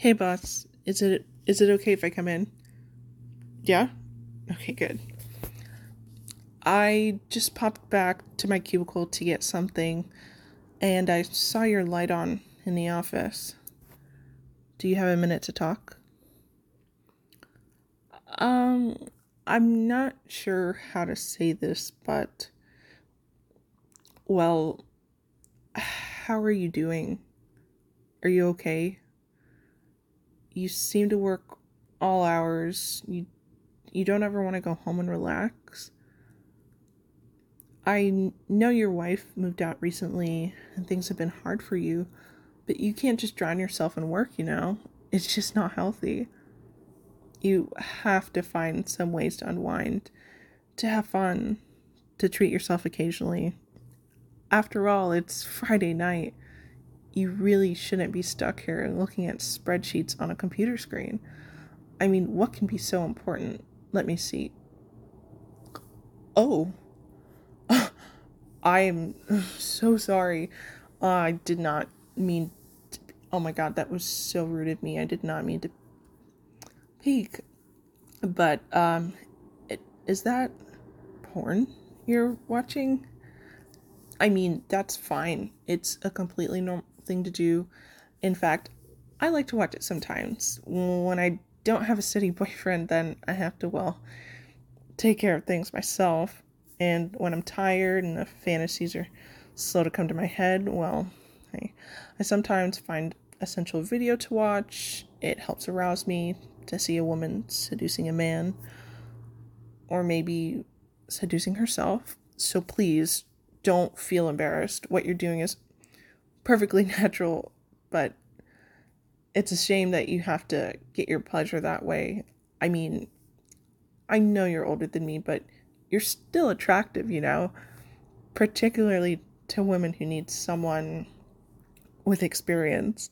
Hey boss, is it okay if I come in? Yeah? Okay, good. I just popped back to my cubicle to get something and I saw your light on in the office. Do you have a minute to talk? Um I'm not sure how to say this, but well, how are you doing? Are you okay? You seem to work all hours. You don't ever want to go home and relax. I know your wife moved out recently and things have been hard for you, but you can't just drown yourself in work. It's just not healthy. You have to find some ways to unwind, to have fun, to treat yourself occasionally. After all, it's Friday night. You really shouldn't be stuck here looking at spreadsheets on a computer screen. I mean, what can be so important? Let me see. Oh, I am so sorry. I did not mean. Oh my god, that was so rude of me. I did not mean to peek. But is that porn you're watching? I mean, that's fine. It's a completely normal thing to do. In fact, I like to watch it sometimes. When I don't have a city boyfriend, then I have to, take care of things myself. And when I'm tired and the fantasies are slow to come to my head, I, I sometimes find a sensual video to watch. It helps arouse me to see a woman seducing a man, or maybe seducing herself. So please don't feel embarrassed. What you're doing is perfectly natural, but it's a shame that you have to get your pleasure that way. I mean, I know you're older than me, but you're still attractive, particularly to women who need someone with experience.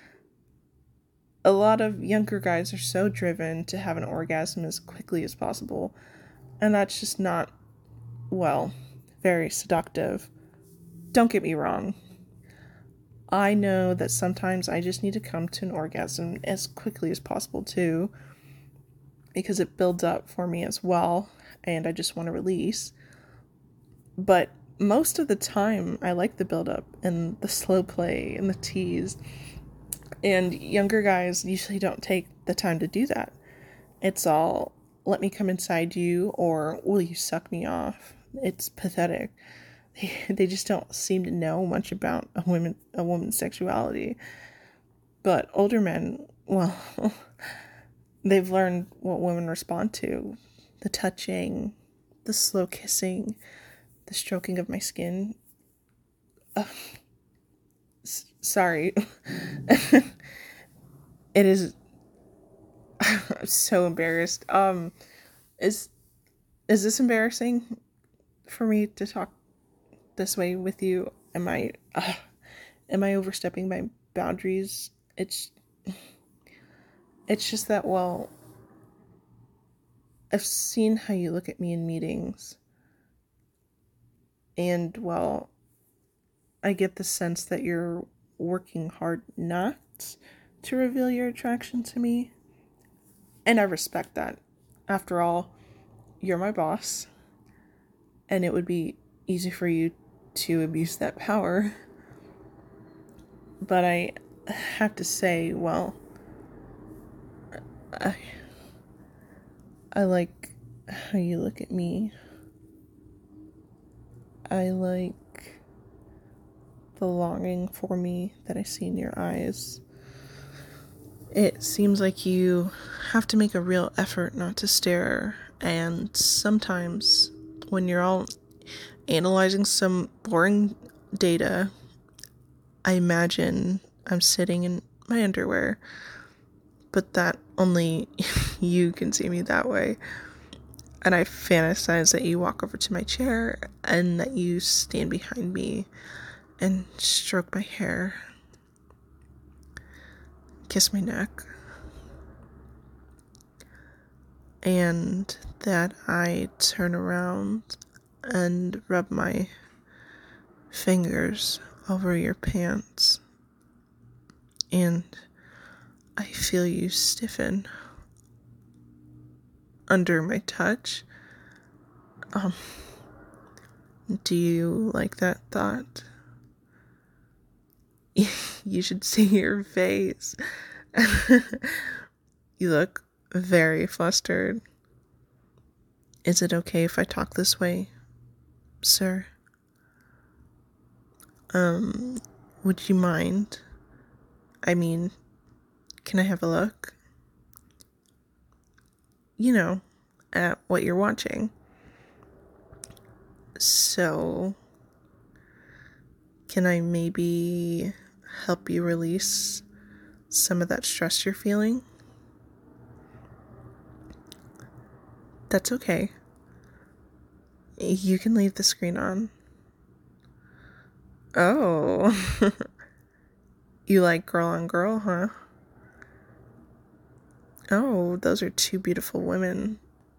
A lot of younger guys are so driven to have an orgasm as quickly as possible, and that's just not, well, very seductive. Don't get me wrong. I know that sometimes I just need to come to an orgasm as quickly as possible too, because it builds up for me as well, and I just want to release. But most of the time, I like the build up and the slow play and the tease. And younger guys usually don't take the time to do that. It's all, let me come inside you, or will you suck me off? It's pathetic. They just don't seem to know much about a woman's sexuality. But older men, well, they've learned what women respond to: the touching, the slow kissing, the stroking of my skin. Uh, Sorry. It is. I'm so embarrassed. Is is this embarrassing for me to talk this way with you? Am I overstepping my boundaries? It's just that, I've seen how you look at me in meetings, and I get the sense that you're working hard not to reveal your attraction to me, and I respect that. After all, you're my boss, and it would be easy for you to abuse that power. But I have to say, I, I like how you look at me. I like the longing for me that I see in your eyes. It seems like you have to make a real effort not to stare, and sometimes when you're all analyzing some boring data, I imagine I'm sitting in my underwear, but that only you can see me that way. And I fantasize that you walk over to my chair and that you stand behind me and stroke my hair, kiss my neck, and that I turn around and rub my fingers over your pants, and I feel you stiffen under my touch. Do you like that thought? You should see your face. You look very flustered. Is it okay if I talk this way, sir? Would you mind? I mean, can I have a look? You know, at what you're watching. So, can I maybe help you release some of that stress you're feeling? That's okay. You can leave the screen on. Oh, you like girl on girl, huh? Oh, those are two beautiful women.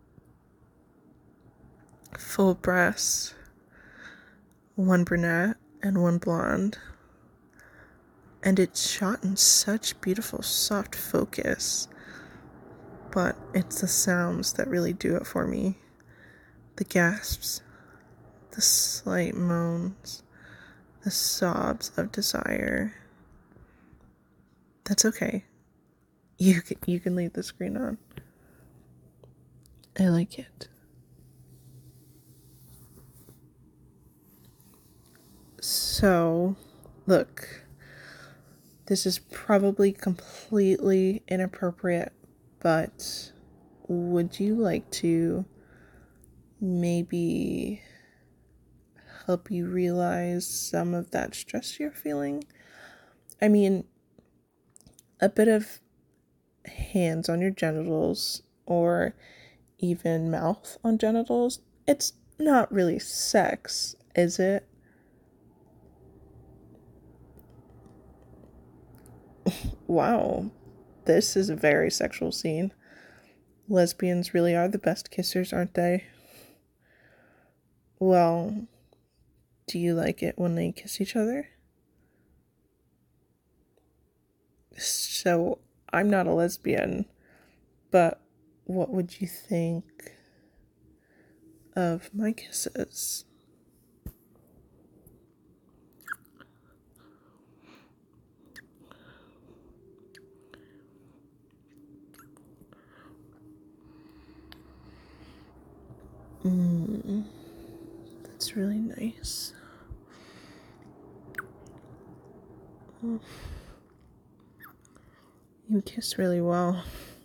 Full breasts. One brunette and one blonde. And it's shot in such beautiful, soft focus. But it's the sounds that really do it for me. The gasps, the slight moans, the sobs of desire. That's okay. You can leave the screen on. I like it. So, look, this is probably completely inappropriate, but would you like to maybe help you realize some of that stress you're feeling? I mean, a bit of hands on your genitals or even mouth on genitals. It's not really sex, is it? Wow, this is a very sexual scene. Lesbians really are the best kissers, aren't they? Well, do you like it when they kiss each other? So, I'm not a lesbian, but what would you think of my kisses? That's really nice. You kiss really well.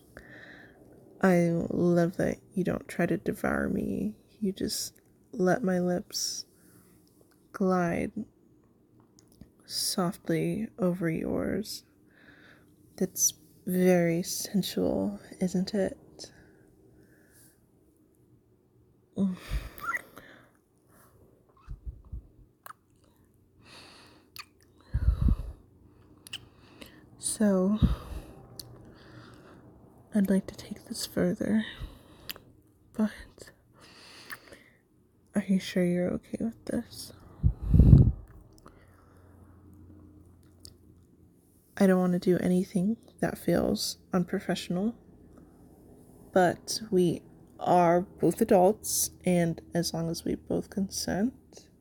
I love that you don't try to devour me. You just let my lips glide softly over yours. That's very sensual, isn't it? So, I'd like to take this further, but are you sure you're okay with this? I don't want to do anything that feels unprofessional, but we are both adults, and as long as we both consent,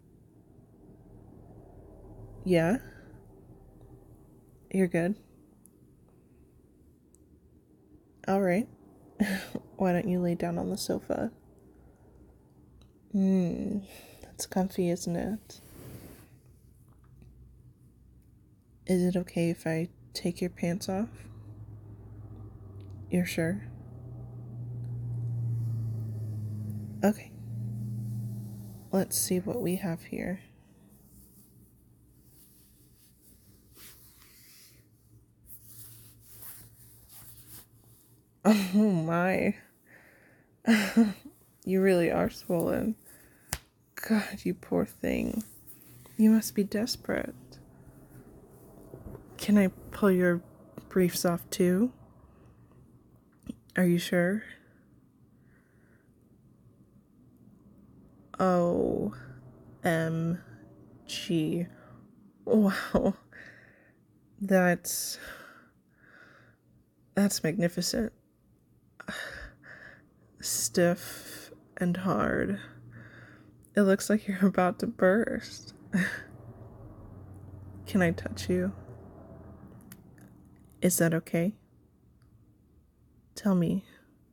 yeah, you're good. All right. Why don't you lay down on the sofa? That's comfy, isn't it? Is it okay if I take your pants off? You're sure? Okay. Let's see what we have here. Oh my. You really are swollen. God, you poor thing. You must be desperate. Can I pull your briefs off too? Are you sure? OMG. Wow. That's That's magnificent. Stiff and hard. It looks like you're about to burst. Can I touch you? Is that okay? Tell me.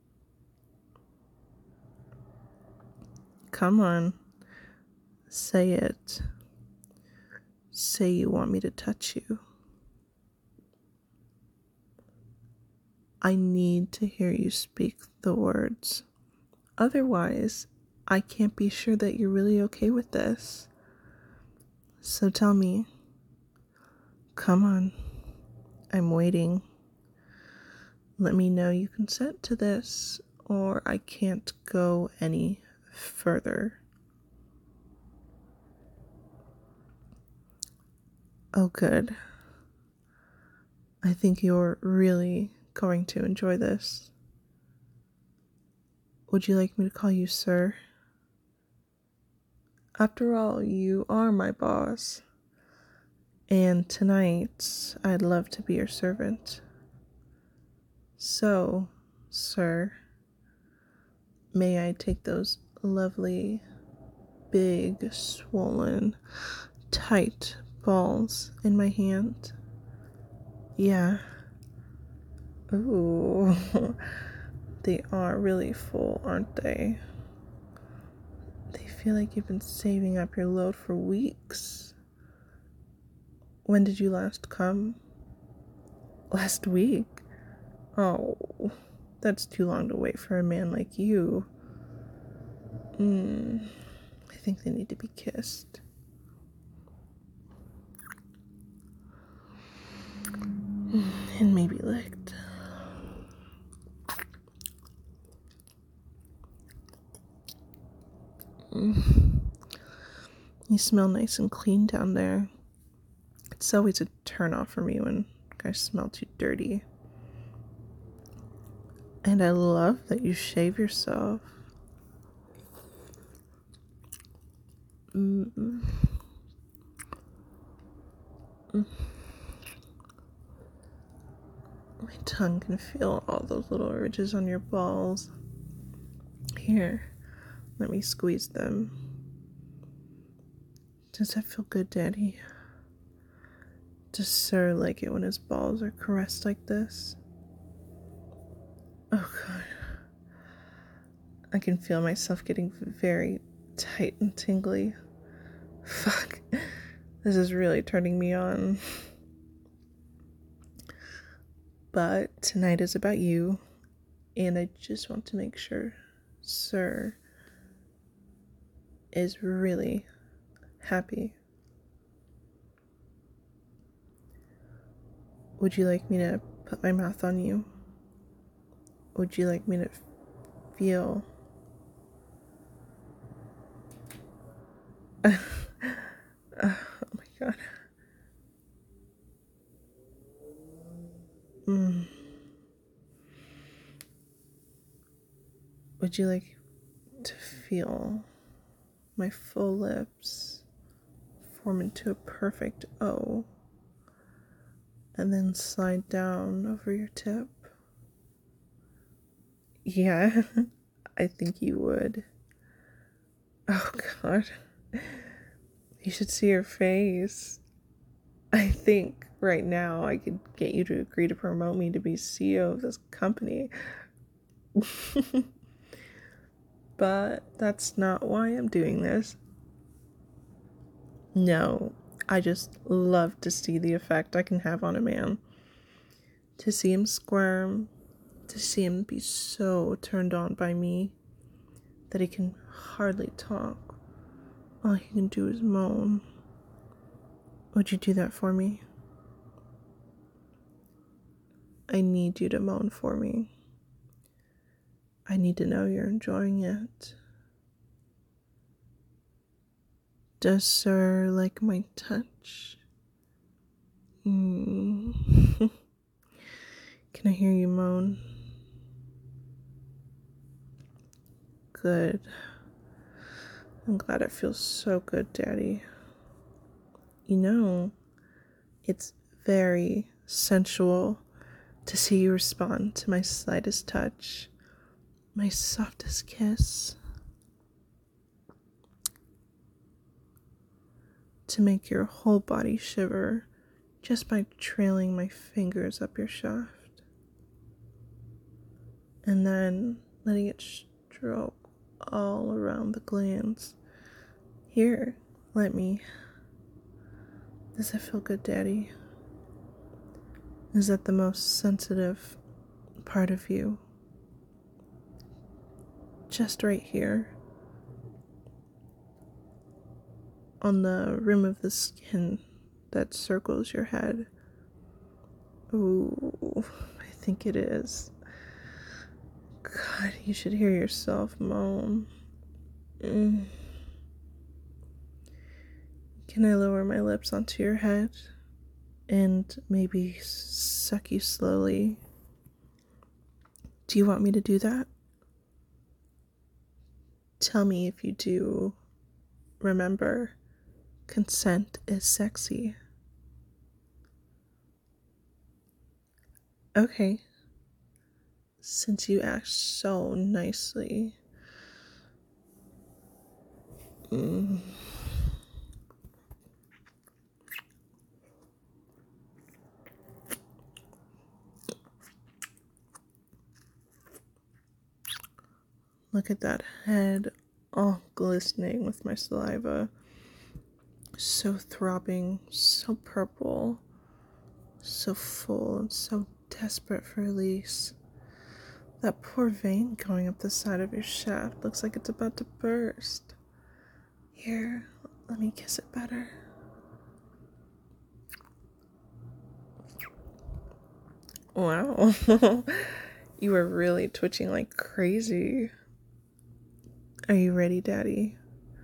Come on. Say it. Say you want me to touch you. I need to hear you speak the words. Otherwise, I can't be sure that you're really okay with this. So tell me. Come on. I'm waiting. Let me know you consent to this, or I can't go any further. Oh, good. I think you're really going to enjoy this. Would you like me to call you sir? After all, you are my boss. And tonight, I'd love to be your servant. So, sir, may I take those lovely, big, swollen, tight balls in my hand? Yeah. Ooh, they are really full, aren't they? They feel like you've been saving up your load for weeks. When did you last come? Last week? Oh, that's too long to wait for a man like you. I think they need to be kissed. And maybe licked. You smell nice and clean down there. It's always a turn off for me when guys smell too dirty. And I love that you shave yourself. My tongue can feel all those little ridges on your balls. Here, let me squeeze them. Does that feel good, Daddy? Does Sir like it when his balls are caressed like this? Oh, God. I can feel myself getting very tight and tingly. Fuck. This is really turning me on. But tonight is about you, and I just want to make sure Sir is really happy. Would you like me to put my mouth on you? Would you like me to feel? Oh my God. Would you like to feel my full lips form into a perfect O and then slide down over your tip? Yeah, I think you would. Oh, God. You should see your face. I think right now I could get you to agree to promote me to be CEO of this company. But that's not why I'm doing this. No, I just love to see the effect I can have on a man. To see him squirm, to see him be so turned on by me that he can hardly talk. All he can do is moan. Would you do that for me? I need you to moan for me. I need to know you're enjoying it. Does Sir like my touch? Can I hear you moan? Good. I'm glad it feels so good, Daddy. You know, it's very sensual to see you respond to my slightest touch, my softest kiss, to make your whole body shiver just by trailing my fingers up your shaft, and then letting it stroke all around the glands. Here, let me. Does that feel good, Daddy? Is that the most sensitive part of you? Just right here, on the rim of the skin that circles your head. Ooh, I think it is. God, you should hear yourself moan. Can I lower my lips onto your head and maybe suck you slowly? Do you want me to do that? Tell me if you do. Remember, consent is sexy. Okay. Since you asked so nicely. Look at that head, all glistening with my saliva. So throbbing, so purple, so full and so desperate for release. That poor vein going up the side of your shaft looks like it's about to burst. Here, let me kiss it better. Wow. You were really twitching like crazy. Are you ready, Daddy?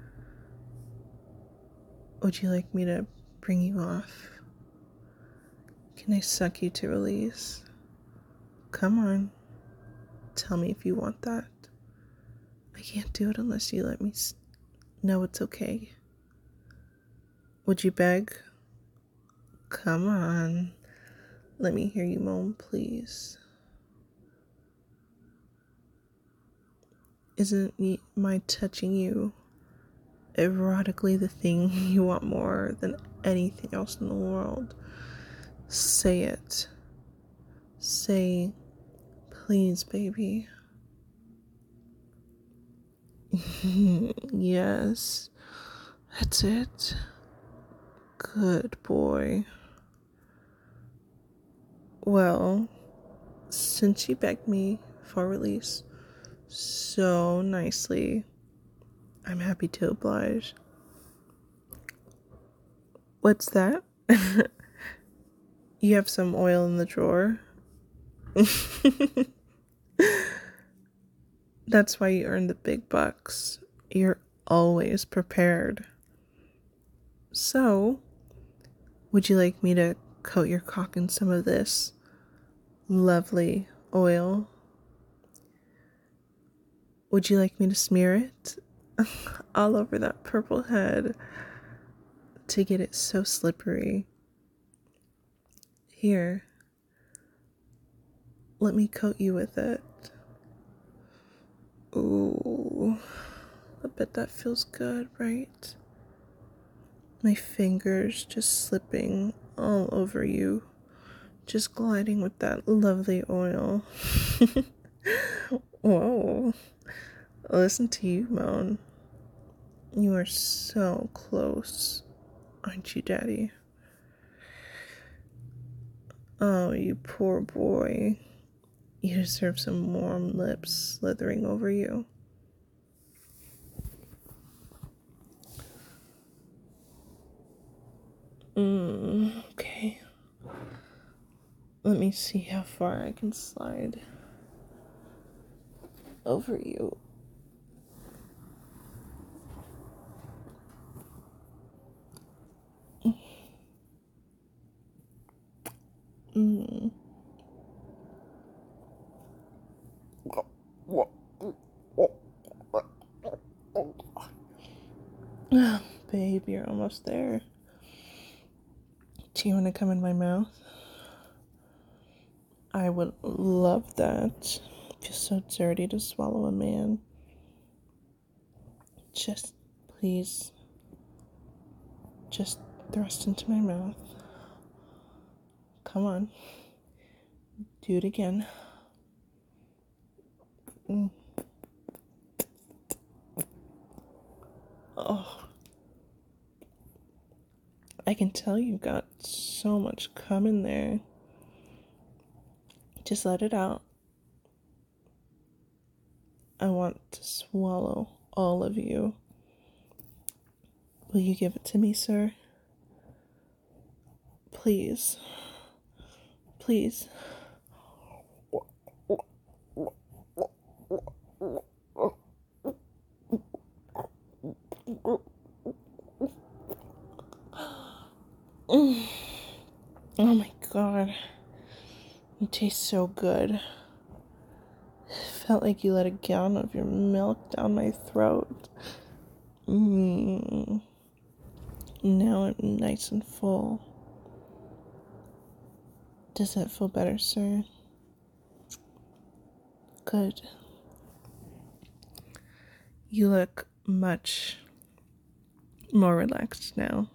Would you like me to bring you off? Can I suck you to release? Come on. Tell me if you want that. I can't do it unless you let me know it's okay. Would you beg? Come on. Let me hear you moan, please. Isn't my touching you erotically the thing you want more than anything else in the world? Say it. Say, please, baby. Yes, that's it. Good boy. Well, since you begged me for release so nicely, I'm happy to oblige. What's that? You have some oil in the drawer? That's why you earn the big bucks. You're always prepared. So, would you like me to coat your cock in some of this lovely oil? Would you like me to smear it all over that purple head to get it so slippery? Here, let me coat you with it. Ooh, I bet that feels good, right? My fingers just slipping all over you, just gliding with that lovely oil. Whoa, listen to you moan. You are so close, aren't you, Daddy? Oh, you poor boy. You deserve some warm lips slithering over you. Okay. Let me see how far I can slide over you. Oh, babe, you're almost there. Do you want to come in my mouth? I would love that. It feels so dirty to swallow a man. Just, please, just thrust into my mouth. Come on. Do it again. Oh, I can tell you've got so much cum in there. Just let it out. I want to swallow all of you. Will you give it to me, sir? Please. Please. Oh my god. You taste so good. Felt like you let a gallon of your milk down my throat. Now I'm nice and full. Does that feel better, sir? Good. You look much more relaxed now.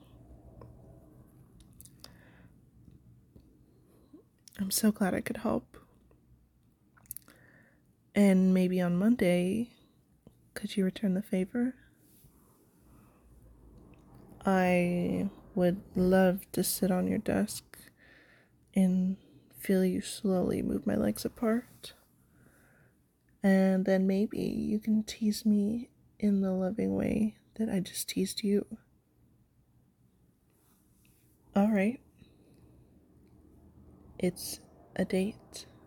I'm so glad I could help. And maybe on Monday, could you return the favor? I would love to sit on your desk and feel you slowly move my legs apart. And then maybe you can tease me in the loving way that I just teased you. All right. It's a date.